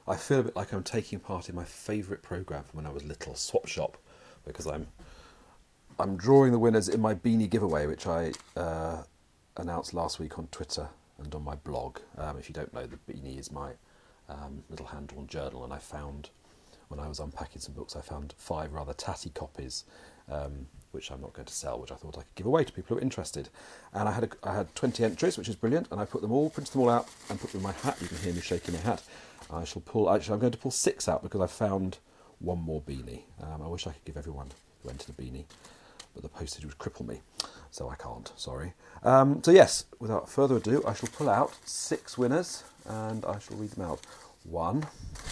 I feel a bit like I'm taking part in my favourite programme from when I was little, Swap Shop, because I'm drawing the winners in my beanie giveaway, which I announced last week on Twitter and on my blog. If you don't know, the beanie is my little hand-drawn journal, and I found, when I was unpacking some books, I found 5 rather tatty copies, which I'm not going to sell, which I thought I could give away to people who are interested. And I had 20 entries, which is brilliant, and I printed them all out and put them in my hat. You can hear me shaking my hat. I'm going to pull 6 out because I found one more beanie. I wish I could give everyone who entered a beanie, but the postage would cripple me, so I can't, sorry. So yes, without further ado, I shall pull out 6 winners, and I shall read them out. 1,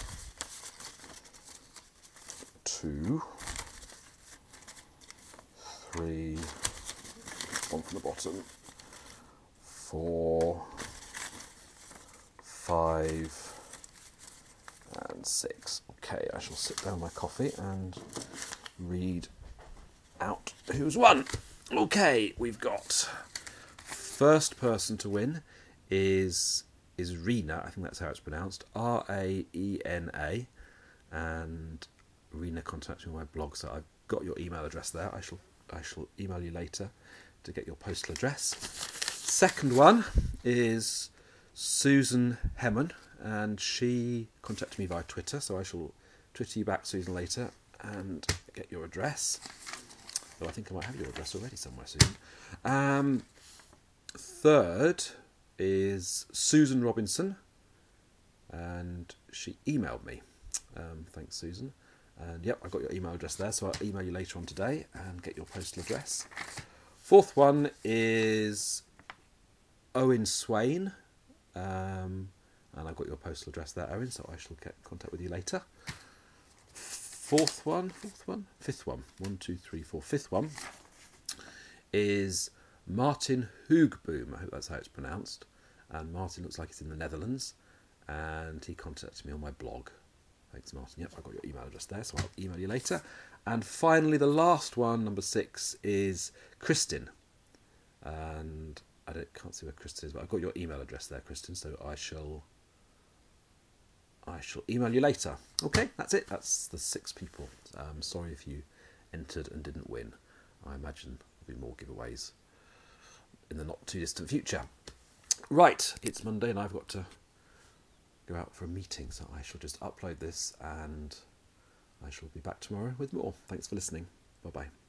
2, 3, one from the bottom, 4, 5, and 6. Okay, I shall sit down my coffee and read out who's won. Okay, we've got first person to win is Rena. I think that's how it's pronounced. Raena, and Rena contacted me on my blog, so I've got your email address there. I shall email you later to get your postal address. Second one is Susan Hemmon, and she contacted me via Twitter, so I shall Twitter you back, Susan, later and get your address. Well, I think I might have your address already somewhere, Susan. Third is Susan Robinson, and she emailed me. Thanks, Susan. And yep, I've got your email address there, so I'll email you later on today and get your postal address. Fourth one is Owen Swain, and I've got your postal address there, Owen, so I shall get in contact with you later. Fifth one, 1, 2, 3, 4. Fifth one is Martin Hoogboom. I hope that's how it's pronounced. And Martin looks like he's in the Netherlands, and he contacted me on my blog. Thanks, Martin. Yep, I've got your email address there, so I'll email you later. And finally, the last one, number 6, is Kristin. And I can't see where Kristin is, but I've got your email address there, Kristin, so I shall email you later. Okay, that's it. That's the 6 people. Sorry if you entered and didn't win. I imagine there'll be more giveaways in the not too distant future. Right, it's Monday and I've got to go out for a meeting, so I shall just upload this and I shall be back tomorrow with more. Thanks for listening. Bye-bye.